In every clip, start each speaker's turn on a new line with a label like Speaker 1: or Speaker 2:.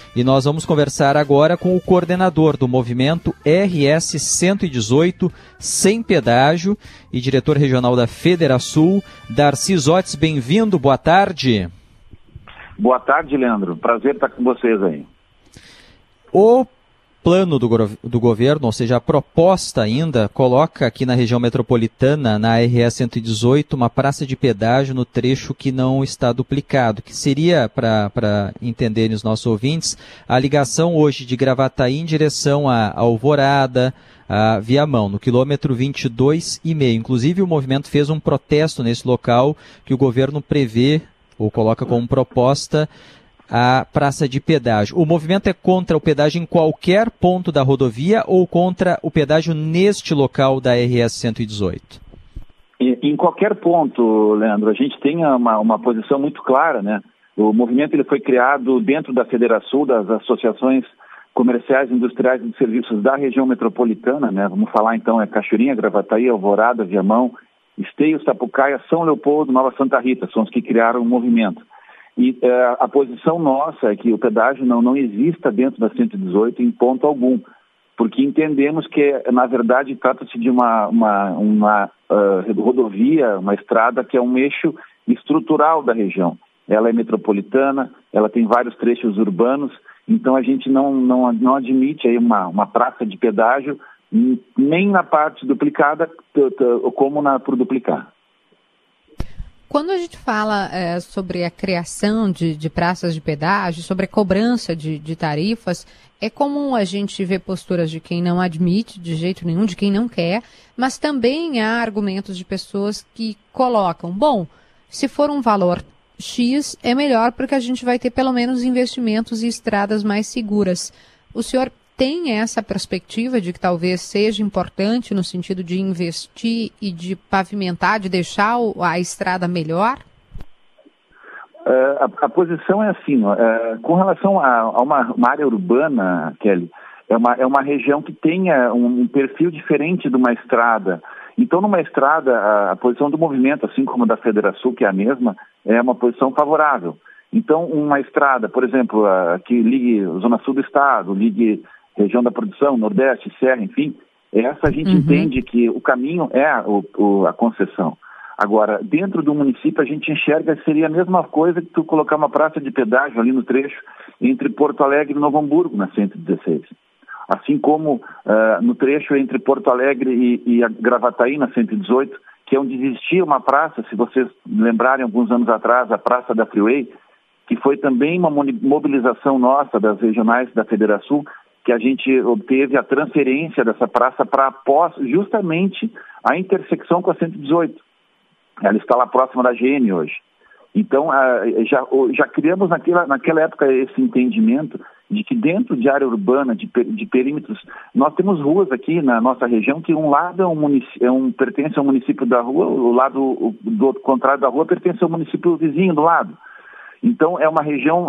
Speaker 1: e nós vamos conversar agora com o coordenador do movimento RS 118 Sem Pedágio e diretor regional da Federasul, Darcy Zotz. Bem-vindo, boa tarde.
Speaker 2: Boa tarde, Leandro. Prazer estar com vocês aí.
Speaker 1: O plano do governo, ou seja, a proposta ainda, coloca aqui na região metropolitana, na RS 118, uma praça de pedágio no trecho que não está duplicado, que seria, para entenderem os nossos ouvintes, a ligação hoje de Gravataí em direção a Alvorada, a Viamão, no quilômetro 22,5. Inclusive, o movimento fez um protesto nesse local que o governo prevê, ou coloca como proposta, a praça de pedágio. O movimento é contra o pedágio em qualquer ponto da rodovia ou contra o pedágio neste local da RS 118?
Speaker 2: Em qualquer ponto, Leandro. A gente tem uma posição muito clara, né? O movimento ele foi criado dentro da Federasul, das associações comerciais, industriais e de serviços da região metropolitana, né? Vamos falar então, Cachoeirinha, Gravataí, Alvorada, Viamão, Esteio, Sapucaia, São Leopoldo, Nova Santa Rita, são os que criaram o movimento. E a posição nossa é que o pedágio não exista dentro da 118 em ponto algum, porque entendemos que, na verdade, trata-se de uma rodovia, uma estrada que é um eixo estrutural da região. Ela é metropolitana, ela tem vários trechos urbanos, então a gente não admite aí uma praça de pedágio nem na parte duplicada como por duplicar.
Speaker 3: Quando a gente fala sobre a criação de praças de pedágio, sobre a cobrança de tarifas, é comum a gente ver posturas de quem não admite de jeito nenhum, de quem não quer, mas também há argumentos de pessoas que colocam, bom, se for um valor X, é melhor porque a gente vai ter pelo menos investimentos e estradas mais seguras. O senhor tem essa perspectiva de que talvez seja importante no sentido de investir e de pavimentar, de deixar a estrada melhor?
Speaker 2: A posição é assim, com relação a uma área urbana, Kelly, é uma região que tenha um perfil diferente de uma estrada. Então, numa estrada, a posição do movimento, assim como a da Federasul, que é a mesma, é uma posição favorável. Então, uma estrada, por exemplo, que ligue Zona Sul do Estado, ligue região da produção, Nordeste, Serra, enfim, essa a gente entende que o caminho é a concessão. Agora, dentro do município, a gente enxerga que seria a mesma coisa que tu colocar uma praça de pedágio ali no trecho entre Porto Alegre e Novo Hamburgo, na 116. Assim como no trecho entre Porto Alegre e a Gravataí, na 118, que é onde existia uma praça, se vocês lembrarem, alguns anos atrás, a Praça da Freeway, que foi também uma mobilização nossa das regionais da Federasul, que a gente obteve a transferência dessa praça para após justamente a intersecção com a 118. Ela está lá próxima da GM hoje. Então, já criamos naquela época esse entendimento de que dentro de área urbana, de perímetros, nós temos ruas aqui na nossa região que um lado pertence ao município da rua, o lado do outro contrário da rua pertence ao município vizinho do lado. Então, é uma região,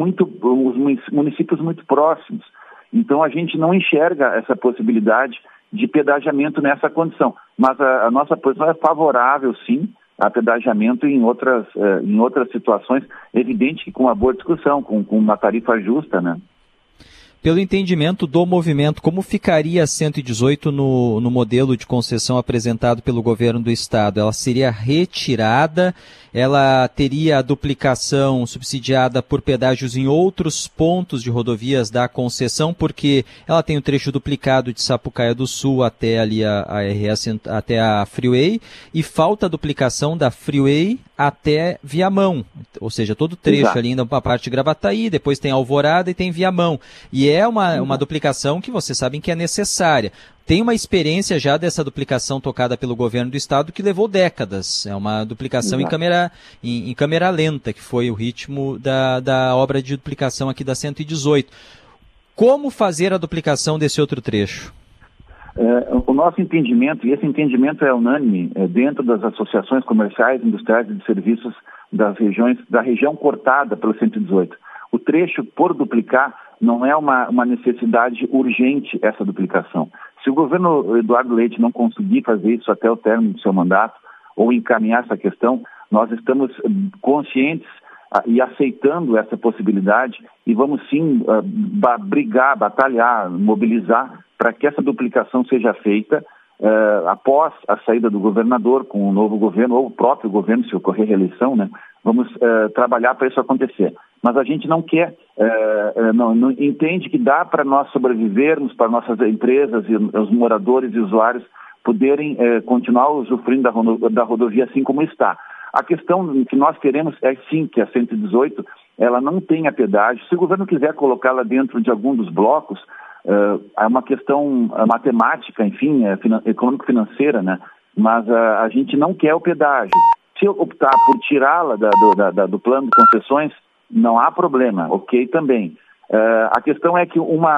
Speaker 2: os municípios muito próximos. Então, a gente não enxerga essa possibilidade de pedagiamento nessa condição. Mas a nossa posição é favorável, sim, a pedagiamento em outras situações. Evidente que com uma boa discussão, com uma tarifa justa, né?
Speaker 1: Pelo entendimento do movimento, como ficaria a 118 no modelo de concessão apresentado pelo governo do estado? Ela seria retirada? Ela teria a duplicação subsidiada por pedágios em outros pontos de rodovias da concessão, porque ela tem o trecho duplicado de Sapucaia do Sul até ali a RS, até a Freeway, e falta a duplicação da Freeway até Viamão, ou seja, todo o trecho. Exato. Ali ainda uma parte de Gravataí, depois tem Alvorada e tem Viamão. E é uma duplicação que vocês sabem que é necessária. Tem uma experiência já dessa duplicação tocada pelo governo do estado que levou décadas. É uma duplicação em câmera lenta, que foi o ritmo da obra de duplicação aqui da 118. Como fazer a duplicação desse outro trecho?
Speaker 2: O nosso entendimento, e esse entendimento é unânime, dentro das associações comerciais, industriais e de serviços da região cortada pelo 118. O trecho por duplicar não é uma necessidade urgente, essa duplicação. Se o governo Eduardo Leite não conseguir fazer isso até o término do seu mandato, ou encaminhar essa questão, nós estamos conscientes e aceitando essa possibilidade, e vamos sim brigar, batalhar, mobilizar para que essa duplicação seja feita após a saída do governador, com o novo governo, ou o próprio governo, se ocorrer reeleição, né? Vamos trabalhar para isso acontecer. Mas a gente não quer, não entende que dá para nós sobrevivermos, para nossas empresas e os moradores e usuários poderem continuar usufruindo da rodovia assim como está. A questão que nós queremos é sim que a 118 ela não tenha pedágio. Se o governo quiser colocá-la dentro de algum dos blocos, é uma questão matemática, enfim, econômico-financeira, né? Mas a gente não quer o pedágio. Se optar por tirá-la do plano de concessões, não há problema, ok também. A questão é que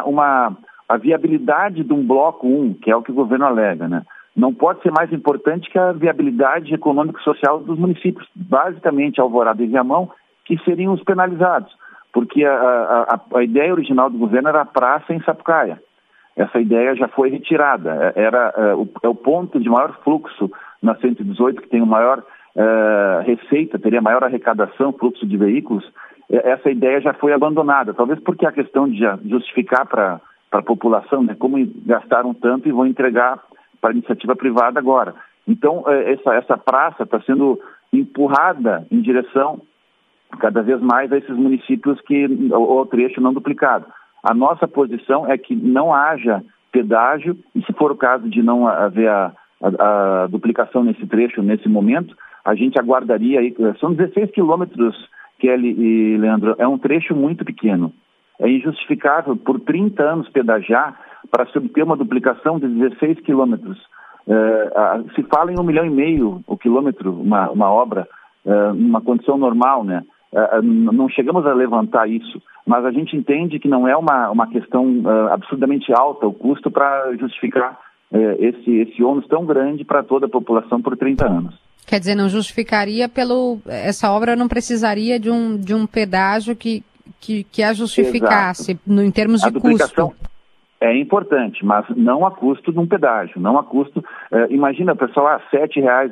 Speaker 2: a viabilidade de um bloco 1, que é o que o governo alega, né? Não pode ser mais importante que a viabilidade econômico-social dos municípios, basicamente Alvorada e Viamão, que seriam os penalizados, porque a ideia original do governo era a praça em Sapucaia. Essa ideia já foi retirada, é o ponto de maior fluxo na 118, que tem o maior receita, teria maior arrecadação, fluxo de veículos. Essa ideia já foi abandonada, talvez porque a questão de justificar para a população, né, como gastaram tanto e vão entregar para a iniciativa privada agora. Então, essa praça está sendo empurrada em direção cada vez mais a esses municípios o trecho não duplicado. A nossa posição é que não haja pedágio, e se for o caso de não haver a duplicação nesse trecho, nesse momento, a gente aguardaria aí, são 16 quilômetros, Kelly e Leandro, é um trecho muito pequeno. É injustificável por 30 anos pedagiar para se obter uma duplicação de 16 quilômetros. Se fala em 1,5 milhão o quilômetro, uma obra, numa condição normal, né? Não chegamos a levantar isso, mas a gente entende que não é uma questão absurdamente alta o custo para justificar esse ônus tão grande para toda a população por 30 anos.
Speaker 3: Quer dizer, não justificaria essa obra não precisaria de um pedágio que a justificasse em termos de custo.
Speaker 2: É importante, mas não a custo de um pedágio, não a custo... imagina, pessoal, R$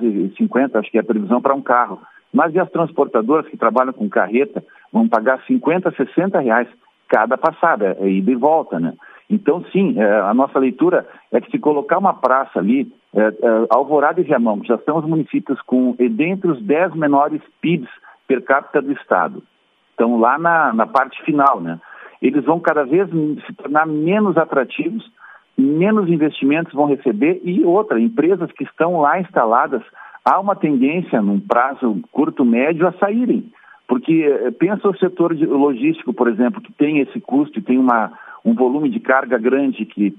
Speaker 2: 7,50, acho que é a previsão para um carro. Mas e as transportadoras que trabalham com carreta vão pagar R$50, R$60 cada passada, ida e volta, né? Então, sim, a nossa leitura é que se colocar uma praça ali, Alvorada e Viamão, que já são os municípios dentre os 10 menores PIBs per capita do estado, estão lá na parte final, né? Eles vão cada vez se tornar menos atrativos, menos investimentos vão receber e empresas que estão lá instaladas, há uma tendência, num prazo curto, médio, a saírem. Porque pensa o setor logístico, por exemplo, que tem esse custo e tem um volume de carga grande que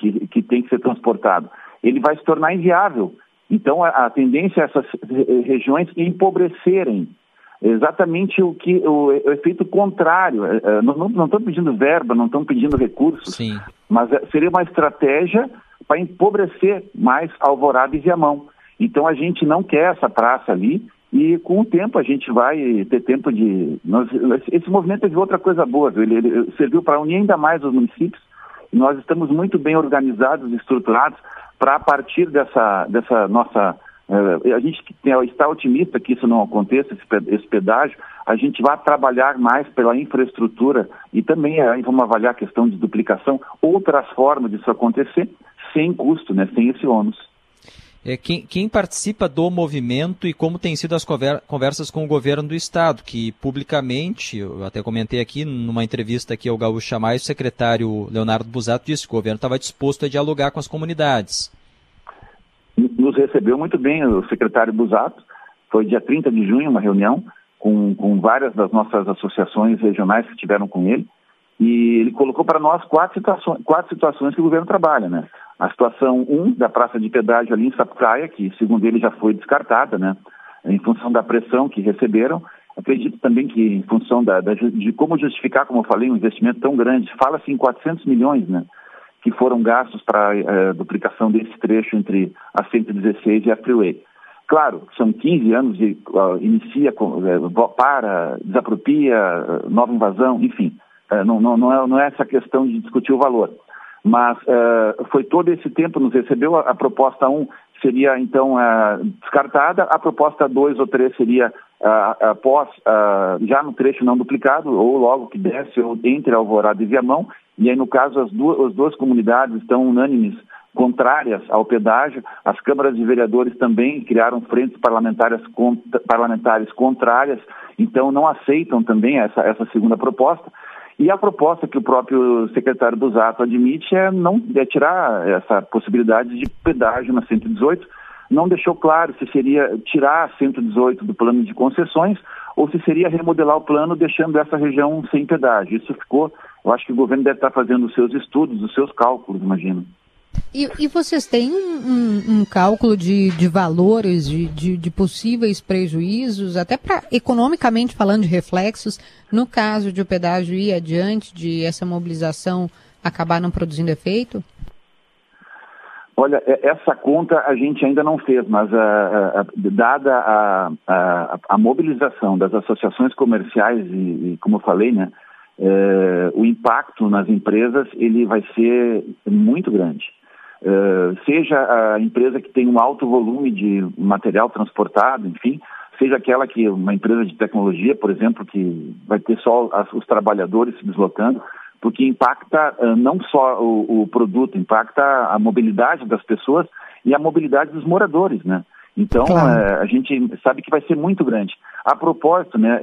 Speaker 2: tem que ser transportado. Ele vai se tornar inviável. Então, a tendência é essas regiões empobrecerem. Exatamente o efeito contrário. Não estão pedindo verba, não estão pedindo recursos,
Speaker 1: sim,
Speaker 2: mas seria uma estratégia para empobrecer mais Alvorada e Viamão. Então a gente não quer essa praça ali e com o tempo a gente vai ter tempo de... Esse movimento teve outra coisa boa, viu? Ele serviu para unir ainda mais os municípios e nós estamos muito bem organizados e estruturados para a partir dessa nossa... a gente está otimista que isso não aconteça, esse pedágio, a gente vai trabalhar mais pela infraestrutura e também aí vamos avaliar a questão de duplicação, outras formas disso acontecer sem custo, né, sem esse ônus.
Speaker 1: Quem participa do movimento e como tem sido as conversas com o governo do estado, que publicamente, eu até comentei aqui numa entrevista aqui ao Gaúcha Mais, o secretário Leonardo Busato disse que o governo estava disposto a dialogar com as comunidades.
Speaker 2: Nos recebeu muito bem o secretário Busato, foi dia 30 de junho, uma reunião com várias das nossas associações regionais que estiveram com ele, e ele colocou para nós quatro situações que o governo trabalha, né? A situação 1 da praça de pedágio ali em Sapucaia, que segundo ele já foi descartada, né? Em função da pressão que receberam. Acredito também que em função de como justificar, como eu falei, um investimento tão grande, fala-se em 400 milhões, né? Que foram gastos para a duplicação desse trecho entre a 116 e a Freeway. Claro, são 15 anos de desapropria, nova invasão, enfim. Não é essa questão de discutir o valor. Mas foi todo esse tempo, nos recebeu, a proposta 1 seria então descartada, a proposta 2 ou 3 seria já no trecho não duplicado, ou logo que desce, ou entre Alvorada e Viamão, e aí no caso as duas comunidades estão unânimes contrárias ao pedágio. As câmaras de vereadores também criaram frentes parlamentares contrárias, então não aceitam também essa segunda proposta. E a proposta que o próprio secretário Busato admite é tirar essa possibilidade de pedágio na 118. Não deixou claro se seria tirar a 118 do plano de concessões ou se seria remodelar o plano deixando essa região sem pedágio. Isso ficou, eu acho que o governo deve estar fazendo os seus estudos, os seus cálculos, imagino.
Speaker 3: E vocês têm um cálculo de valores, de possíveis prejuízos, até para, economicamente falando, de reflexos, no caso de o pedágio ir adiante, de essa mobilização acabar não produzindo efeito?
Speaker 2: Olha, essa conta a gente ainda não fez, mas dada a mobilização das associações comerciais e como eu falei, né, o impacto nas empresas ele vai ser muito grande. Seja a empresa que tem um alto volume de material transportado, enfim, seja aquela que uma empresa de tecnologia, por exemplo, que vai ter só os trabalhadores se deslocando, porque impacta não só o produto, impacta a mobilidade das pessoas e a mobilidade dos moradores, né? Então, claro, a gente sabe que vai ser muito grande. A propósito, né,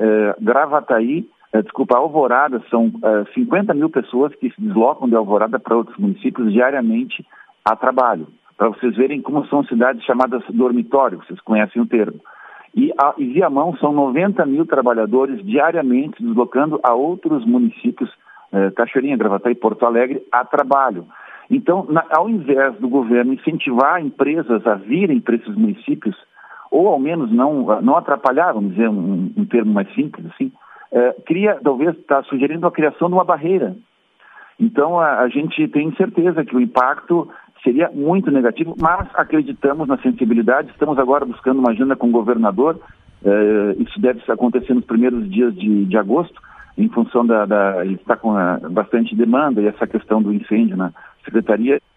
Speaker 2: Alvorada, são 50 mil pessoas que se deslocam de Alvorada para outros municípios diariamente a trabalho. Para vocês verem como são cidades chamadas dormitório, vocês conhecem o termo. E Viamão são 90 mil trabalhadores diariamente deslocando a outros municípios, Cachoeirinha, Gravataí, Porto Alegre, a trabalho. Então, ao invés do governo incentivar empresas a virem para esses municípios, ou ao menos não atrapalhar, vamos dizer um termo mais simples assim, talvez está sugerindo a criação de uma barreira. Então, a gente tem certeza que o impacto seria muito negativo, mas acreditamos na sensibilidade. Estamos agora buscando uma agenda com o governador. Isso deve acontecer nos primeiros dias de agosto, em função ele está com bastante demanda e essa questão do incêndio na secretaria.